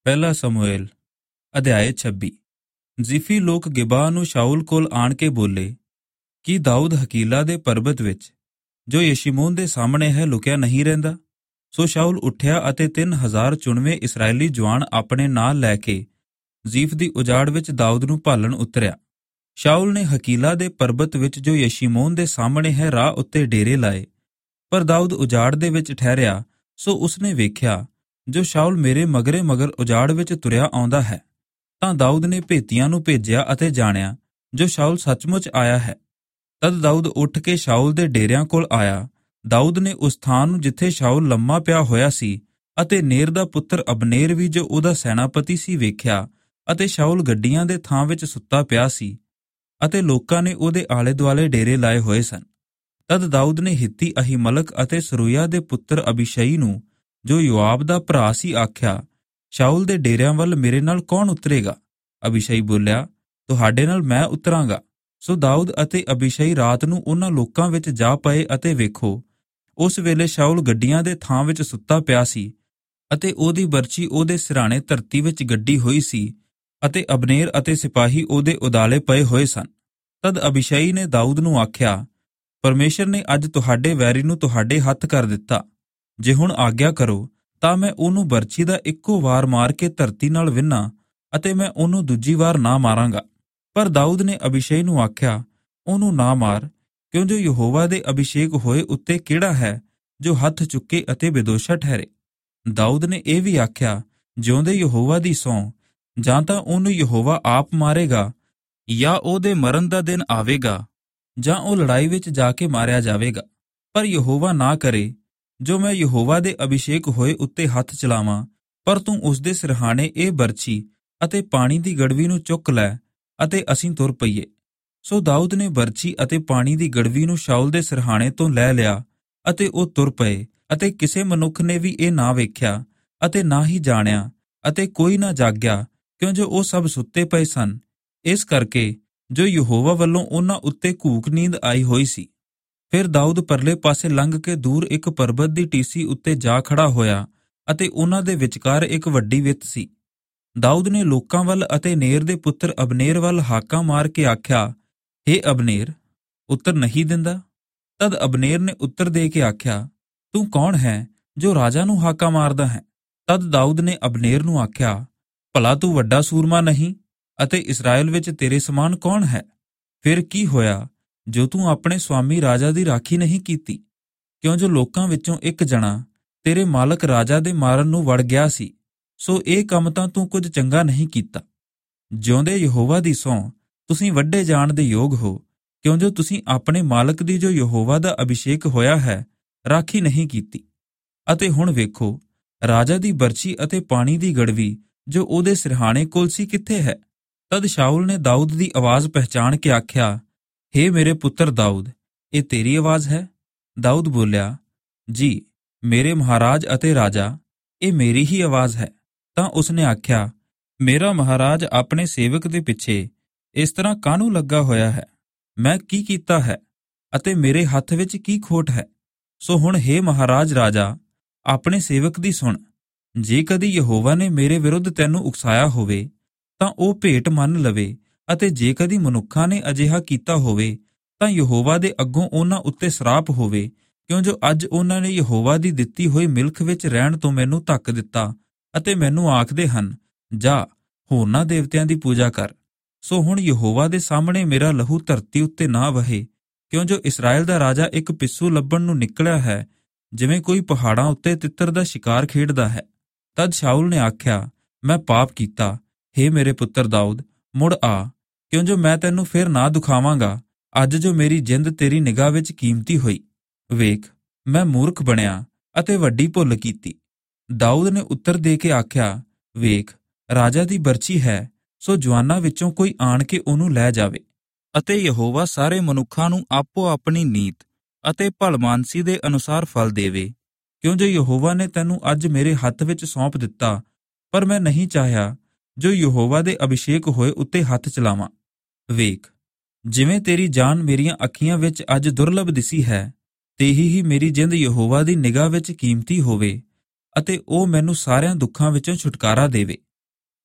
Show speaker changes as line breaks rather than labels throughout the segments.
ਪਹਿਲਾ ਸਮੂਏਲ ਅਧਿਆਇ 26। ਜ਼ਿਫੀ ਲੋਕ ਗਿਬਾ ਨੂੰ ਸ਼ਾਊਲ ਕੋਲ ਆਣ ਕੇ ਬੋਲੇ, ਕੀ ਦਾਊਦ ਹਕੀਲਾ ਦੇ ਪਰਬਤ ਵਿੱਚ ਜੋ ਯਸ਼ੀਮੋਨ ਦੇ ਸਾਹਮਣੇ ਹੈ ਲੁਕਿਆ ਨਹੀਂ ਰਹਿੰਦਾ? ਸੋ ਸ਼ਾਊਲ ਉੱਠਿਆ ਅਤੇ 3000 ਚੁਣਵੇਂ ਇਸਰਾਏਲੀ ਜਵਾਨ ਆਪਣੇ ਨਾਲ ਲੈ ਕੇ ਜ਼ੀਫ ਦੀ ਉਜਾੜ ਵਿੱਚ ਦਾਊਦ ਨੂੰ ਭਾਲਣ ਉਤਰਿਆ। ਸ਼ਾਊਲ ਨੇ ਹਕੀਲਾ ਦੇ ਪਰਬਤ ਵਿੱਚ ਜੋ ਯਸ਼ੀਮੋਨ ਦੇ ਸਾਹਮਣੇ ਹੈ ਰਾਹ ਉੱਤੇ ਡੇਰੇ ਲਾਏ, ਪਰ ਦਾਊਦ ਉਜਾੜ ਦੇ ਵਿੱਚ ਠਹਿਰਿਆ। ਸੋ ਉਸਨੇ ਵੇਖਿਆ ਜੋ ਸ਼ਾਊਲ ਮੇਰੇ ਮਗਰੇ ਮਗਰ ਉਜਾੜ ਵਿੱਚ ਤੁਰਿਆ ਆਉਂਦਾ ਹੈ। ਤਾਂ ਦਾਊਦ ਨੇ ਭੇਤੀਆਂ ਨੂੰ ਭੇਜਿਆ ਅਤੇ ਜਾਣਿਆ ਜੋ ਸ਼ਾਊਲ ਸੱਚਮੁੱਚ ਆਇਆ ਹੈ। ਤਦ ਦਾਊਦ ਉੱਠ ਕੇ ਸ਼ਾਊਲ ਦੇ ਡੇਰਿਆਂ ਕੋਲ ਆਇਆ। ਦਾਊਦ ਨੇ ਉਸ ਥਾਂ ਨੂੰ ਜਿੱਥੇ ਸ਼ਾਊਲ ਲੰਮਾ ਪਿਆ ਹੋਇਆ ਸੀ ਅਤੇ ਨੇਰ ਦਾ ਪੁੱਤਰ ਅਬਨੇਰ ਵੀ ਜੋ ਉਹਦਾ ਸੈਨਾਪਤੀ ਸੀ ਵੇਖਿਆ, ਅਤੇ ਸ਼ਾਊਲ ਗੱਡੀਆਂ ਦੇ ਥਾਂ ਵਿੱਚ ਸੁੱਤਾ ਪਿਆ ਸੀ ਅਤੇ ਲੋਕਾਂ ਨੇ ਉਹਦੇ ਆਲੇ ਦੁਆਲੇ ਡੇਰੇ ਲਾਏ ਹੋਏ ਸਨ। ਤਦ ਦਾਊਦ ਨੇ ਹਿੱਤੀ ਅਹੀਮਲਕ ਅਤੇ ਸਰੂਯਾ ਦੇ ਪੁੱਤਰ ਅਬੀਸ਼ਈ ਨੂੰ ਜੋ ਯੋਆਬ ਦਾ ਭਰਾ ਸੀ ਆਖਿਆ, ਸ਼ਾਊਲ ਦੇ ਡੇਰਿਆਂ ਵੱਲ ਮੇਰੇ ਨਾਲ ਕੌਣ ਉਤਰੇਗਾ? ਅਬੀਸ਼ਈ ਬੋਲਿਆ, ਤੁਹਾਡੇ ਨਾਲ ਮੈਂ ਉਤਰਾਂਗਾ। ਸੋ ਦਾਊਦ ਅਤੇ ਅਬੀਸ਼ਈ ਰਾਤ ਨੂੰ ਉਹਨਾਂ ਲੋਕਾਂ ਵਿੱਚ ਜਾ ਪਏ ਅਤੇ ਵੇਖੋ, ਉਸ ਵੇਲੇ ਸ਼ਾਊਲ ਗੱਡੀਆਂ ਦੇ ਥਾਂ ਵਿੱਚ ਸੁੱਤਾ ਪਿਆ ਸੀ ਅਤੇ ਉਹਦੀ ਬਰਛੀ ਉਹਦੇ ਸਿਰਹਾਣੇ ਧਰਤੀ ਵਿੱਚ ਗੱਡੀ ਹੋਈ ਸੀ ਅਤੇ ਅਬਨੇਰ ਅਤੇ ਸਿਪਾਹੀ ਉਹਦੇ ਉਦਾਲੇ ਪਏ ਹੋਏ ਸਨ। ਤਦ ਅਬੀਸ਼ਈ ਨੇ ਦਾਊਦ ਨੂੰ ਆਖਿਆ, ਪਰਮੇਸ਼ਰ ਨੇ ਅੱਜ ਤੁਹਾਡੇ ਵੈਰੀ ਨੂੰ ਤੁਹਾਡੇ ਹੱਥ ਕਰ ਦਿੱਤਾ। ਜੇ ਹੁਣ ਆਗਿਆ ਕਰੋ ਤਾਂ ਮੈਂ ਉਹਨੂੰ ਬਰਛੀ ਦਾ ਇੱਕੋ ਵਾਰ ਮਾਰ ਕੇ ਧਰਤੀ ਨਾਲ ਵਿੰਨਾਂ ਅਤੇ ਮੈਂ ਉਹਨੂੰ ਦੂਜੀ ਵਾਰ ਨਾ ਮਾਰਾਂਗਾ। ਪਰ ਦਾਊਦ ਨੇ ਅਬੀਸ਼ਈ ਨੂੰ ਆਖਿਆ, ਉਹਨੂੰ ਨਾ ਮਾਰ, ਕਿਉਂ ਜੋ ਯਹੋਵਾ ਦੇ ਅਭਿਸ਼ੇਕ ਹੋਏ ਉੱਤੇ ਕਿਹੜਾ ਹੈ ਜੋ ਹੱਥ ਚੁੱਕੇ ਅਤੇ ਬੇਦੋਸ਼ਾ ਠਹਿਰੇ। ਦਾਊਦ ਨੇ ਇਹ ਵੀ ਆਖਿਆ, ਜਿਉਂਦੇ ਯਹੋਵਾ ਦੀ ਸਹੁੰ, ਜਾਂ ਤਾਂ ਉਹਨੂੰ ਯਹੋਵਾ ਆਪ ਮਾਰੇਗਾ, ਜਾਂ ਉਹਦੇ ਮਰਨ ਦਾ ਦਿਨ ਆਵੇਗਾ, ਜਾਂ ਉਹ ਲੜਾਈ ਵਿੱਚ ਜਾ ਕੇ ਮਾਰਿਆ ਜਾਵੇਗਾ। ਪਰ ਯਹੋਵਾ ਨਾ ਕਰੇ ਜੋ ਮੈਂ ਯਹੋਵਾ ਦੇ ਅਭਿਸ਼ੇਕ ਹੋਏ ਉੱਤੇ ਹੱਥ ਚਲਾਵਾਂ, ਪਰ ਤੂੰ ਉਸਦੇ ਸਿਰਹਾਣੇ ਇਹ ਬਰਛੀ ਅਤੇ ਪਾਣੀ ਦੀ ਗੜਵੀ ਨੂੰ ਚੁੱਕ ਲੈ ਅਤੇ ਅਸੀਂ ਤੁਰ ਪਈਏ। ਸੋ ਦਾਊਦ ਨੇ ਬਰਛੀ ਅਤੇ ਪਾਣੀ ਦੀ ਗੜਵੀ ਨੂੰ ਸ਼ਾਊਲ ਦੇ ਸਿਰਹਾਣੇ ਤੋਂ ਲੈ ਲਿਆ ਅਤੇ ਉਹ ਤੁਰ ਪਏ। ਅਤੇ ਕਿਸੇ ਮਨੁੱਖ ਨੇ ਵੀ ਇਹ ਨਾ ਵੇਖਿਆ ਅਤੇ ਨਾ ਹੀ ਜਾਣਿਆ ਅਤੇ ਕੋਈ ਨਾ ਜਾਗਿਆ, ਕਿਉਂ ਜੋ ਉਹ ਸਭ ਸੁੱਤੇ ਪਏ ਸਨ, ਇਸ ਕਰਕੇ ਜੋ ਯਹੋਵਾ ਵੱਲੋਂ ਉਹਨਾਂ ਉੱਤੇ ਘੂਕ ਨੀਂਦ ਆਈ ਹੋਈ ਸੀ। ਫਿਰ ਦਾਊਦ ਪਰਲੇ ਪਾਸੇ ਲੰਘ ਕੇ ਦੂਰ ਇੱਕ ਪਰਬਤ ਦੀ ਟੀਸੀ ਉੱਤੇ ਜਾ ਖੜਾ ਹੋਇਆ ਅਤੇ ਉਹਨਾਂ ਦੇ ਵਿਚਕਾਰ ਇੱਕ ਵੱਡੀ ਵਿੱਥ ਸੀ। ਦਾਊਦ ਨੇ ਲੋਕਾਂ ਵੱਲ ਅਤੇ ਨੇਰ ਦੇ ਪੁੱਤਰ ਅਬਨੇਰ ਵੱਲ ਹਾਕਾਂ ਮਾਰ ਕੇ ਆਖਿਆ, ਹੇ ਅਬਨੇਰ, ਉੱਤਰ ਨਹੀਂ ਦਿੰਦਾ? ਤਦ ਅਬਨੇਰ ਨੇ ਉੱਤਰ ਦੇ ਕੇ ਆਖਿਆ, ਤੂੰ ਕੌਣ ਹੈ ਜੋ ਰਾਜਾ ਨੂੰ ਹਾਕਾਂ ਮਾਰਦਾ ਹੈ? ਤਦ ਦਾਊਦ ਨੇ ਅਬਨੇਰ ਨੂੰ ਆਖਿਆ, ਭਲਾ ਤੂੰ ਵੱਡਾ ਸੂਰਮਾ ਨਹੀਂ ਅਤੇ ਇਸਰਾਏਲ ਵਿੱਚ ਤੇਰੇ ਸਮਾਨ ਕੌਣ ਹੈ? ਫਿਰ ਕੀ ਹੋਇਆ ਜੋ ਤੂੰ ਆਪਣੇ ਸੁਆਮੀ ਰਾਜਾ ਦੀ ਰਾਖੀ ਨਹੀਂ ਕੀਤੀ? ਕਿਉਂ ਜੋ ਲੋਕਾਂ ਵਿੱਚੋਂ ਇੱਕ ਜਣਾ ਤੇਰੇ ਮਾਲਕ ਰਾਜਾ ਦੇ ਮਾਰਨ ਨੂੰ ਵੜ ਗਿਆ ਸੀ। ਸੋ ਇਹ ਕੰਮ ਤਾਂ ਤੂੰ ਕੁਝ ਚੰਗਾ ਨਹੀਂ ਕੀਤਾ। ਜਿਉਂਦੇ ਯਹੋਵਾ ਦੀ ਸਹੁੰ, ਤੁਸੀਂ ਵੱਢੇ ਜਾਣ ਦੇ ਯੋਗ ਹੋ, ਕਿਉਂ ਜੋ ਤੁਸੀਂ ਆਪਣੇ ਮਾਲਕ ਦੀ ਜੋ ਯਹੋਵਾ ਦਾ ਅਭਿਸ਼ੇਕ ਹੋਇਆ ਹੈ ਰਾਖੀ ਨਹੀਂ ਕੀਤੀ। ਅਤੇ ਹੁਣ ਵੇਖੋ, ਰਾਜਾ ਦੀ ਬਰਛੀ ਅਤੇ ਪਾਣੀ ਦੀ ਗੜਵੀ ਜੋ ਉਹਦੇ ਸਿਰਹਾਣੇ ਕੋਲ ਸੀ ਕਿੱਥੇ ਹੈ? ਤਦ ਸ਼ਾਊਲ ਨੇ ਦਾਊਦ ਦੀ ਆਵਾਜ਼ ਪਹਿਚਾਣ ਕੇ ਆਖਿਆ, ਹੇ ਮੇਰੇ ਪੁੱਤਰ ਦਾਊਦ, ਇਹ ਤੇਰੀ ਆਵਾਜ਼ ਹੈ? ਦਾਊਦ ਬੋਲਿਆ, ਜੀ ਮੇਰੇ ਮਹਾਰਾਜ ਅਤੇ ਰਾਜਾ, ਇਹ ਮੇਰੀ ਹੀ ਆਵਾਜ਼ ਹੈ। ਤਾਂ ਉਸਨੇ ਆਖਿਆ, ਮੇਰਾ ਮਹਾਰਾਜ ਆਪਣੇ ਸੇਵਕ ਦੇ ਪਿੱਛੇ ਇਸ ਤਰ੍ਹਾਂ ਕਾਹਨੂੰ ਲੱਗਾ ਹੋਇਆ ਹੈ? ਮੈਂ ਕੀ ਕੀਤਾ ਹੈ ਅਤੇ ਮੇਰੇ ਹੱਥ ਵਿੱਚ ਕੀ ਖੋਟ ਹੈ? ਸੋ ਹੁਣ ਹੇ ਮਹਾਰਾਜ ਰਾਜਾ, ਆਪਣੇ ਸੇਵਕ ਦੀ ਸੁਣ। ਜੇ ਕਦੀ ਯਹੋਵਾ ਨੇ ਮੇਰੇ ਵਿਰੁੱਧ ਤੈਨੂੰ ਉਕਸਾਇਆ ਹੋਵੇ ਤਾਂ ਉਹ ਭੇਟ ਮੰਨ ਲਵੇ, ਅਤੇ ਜੇ ਕਦੀ ਮਨੁੱਖਾਂ ਨੇ ਅਜਿਹਾ ਕੀਤਾ ਹੋਵੇ ਤਾਂ ਯਹੋਵਾ ਦੇ ਅੱਗੋਂ ਉਹਨਾਂ ਉੱਤੇ ਸਰਾਪ ਹੋਵੇ, ਕਿਉਂ ਜੋ ਅੱਜ ਉਹਨਾਂ ਨੇ ਯਹੋਵਾ ਦੀ ਦਿੱਤੀ ਹੋਈ ਮਿਲਖ ਵਿੱਚ ਰਹਿਣ ਤੋਂ ਮੈਨੂੰ ਧੱਕ ਦਿੱਤਾ ਅਤੇ ਮੈਨੂੰ ਆਖਦੇ ਹਨ, ਜਾ ਹੋਰਨਾਂ ਦੇਵਤਿਆਂ ਦੀ ਪੂਜਾ ਕਰ। ਸੋ ਹੁਣ ਯਹੋਵਾ ਦੇ ਸਾਹਮਣੇ ਮੇਰਾ ਲਹੂ ਧਰਤੀ ਉੱਤੇ ਨਾ ਵਹੇ, ਕਿਉਂ ਜੋ ਇਸਰਾਏਲ ਦਾ ਰਾਜਾ ਇੱਕ ਪਿੱਸੂ ਲੱਭਣ ਨੂੰ ਨਿਕਲਿਆ ਹੈ, ਜਿਵੇਂ ਕੋਈ ਪਹਾੜਾਂ ਉੱਤੇ ਤਿੱਤਰ ਦਾ ਸ਼ਿਕਾਰ ਖੇਡਦਾ ਹੈ। ਤਦ ਸ਼ਾਊਲ ਨੇ ਆਖਿਆ, ਮੈਂ ਪਾਪ ਕੀਤਾ। ਹੇ ਮੇਰੇ ਪੁੱਤਰ ਦਾਊਦ, ਮੁੜ ਆ, ਕਿਉਂ ਜੋ ਮੈਂ ਤੈਨੂੰ ਫਿਰ ਨਾ ਦੁਖਾਵਾਂਗਾ, ਅੱਜ ਜੋ ਮੇਰੀ ਜਿੰਦ ਤੇਰੀ ਨਿਗਾਹ ਵਿੱਚ ਕੀਮਤੀ ਹੋਈ। ਵੇਖ, ਮੈਂ ਮੂਰਖ ਬਣਿਆ ਅਤੇ ਵੱਡੀ ਭੁੱਲ ਕੀਤੀ। ਦਾਊਦ ਨੇ ਉੱਤਰ ਦੇ ਕੇ ਆਖਿਆ, ਵੇਖ, ਰਾਜਾ ਦੀ ਬਰਛੀ ਹੈ, ਸੋ ਜਵਾਨਾਂ ਵਿੱਚੋਂ ਕੋਈ ਆਣ ਕੇ ਉਹਨੂੰ ਲੈ ਜਾਵੇ, ਅਤੇ ਯਹੋਵਾ ਸਾਰੇ ਮਨੁੱਖਾਂ ਨੂੰ ਆਪੋ ਆਪਣੀ ਨੀਤ ਅਤੇ ਭਲਮਾਨਸੀ ਦੇ ਅਨੁਸਾਰ ਫਲ ਦੇਵੇ। ਕਿਉਂ ਜੋ ਯਹੋਵਾ ਨੇ ਤੈਨੂੰ ਅੱਜ ਮੇਰੇ ਹੱਥ ਵਿੱਚ ਸੌਂਪ ਦਿੱਤਾ, ਪਰ ਮੈਂ ਨਹੀਂ ਚਾਹਿਆ ਜੋ ਯਹੋਵਾ ਦੇ ਅਭਿਸ਼ੇਕ ਹੋਏ ਉੱਤੇ ਹੱਥ ਚਲਾਵਾਂ। ਵੇਖ, ਜਿਵੇਂ ਤੇਰੀ ਜਾਨ ਮੇਰੀਆਂ ਅੱਖੀਆਂ ਵਿੱਚ ਅੱਜ ਦੁਰਲੱਭ ਦਿਸੀ ਹੈ, ਤੇਹੀ ਹੀ ਮੇਰੀ ਜਿੰਦ ਯਹੋਵਾ ਦੀ ਨਿਗਾਹ ਵਿੱਚ ਕੀਮਤੀ ਹੋਵੇ, ਅਤੇ ਉਹ ਮੈਨੂੰ ਸਾਰਿਆਂ ਦੁੱਖਾਂ ਵਿੱਚੋਂ ਛੁਟਕਾਰਾ ਦੇਵੇ।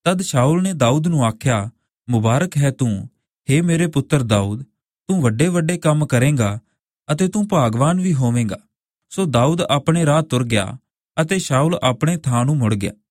ਤਦ ਸ਼ਾਊਲ ਨੇ ਦਾਊਦ ਨੂੰ ਆਖਿਆ, ਮੁਬਾਰਕ ਹੈ ਤੂੰ, ਹੇ ਮੇਰੇ ਪੁੱਤਰ ਦਾਊਦ, ਤੂੰ ਵੱਡੇ ਵੱਡੇ ਕੰਮ ਕਰੇਂਗਾ ਅਤੇ ਤੂੰ ਭਾਗਵਾਨ ਵੀ ਹੋਵੇਂਗਾ। ਸੋ ਦਾਊਦ ਆਪਣੇ ਰਾਹ ਤੁਰ ਗਿਆ ਅਤੇ ਸ਼ਾਊਲ ਆਪਣੇ ਥਾਂ ਨੂੰ ਮੁੜ ਗਿਆ।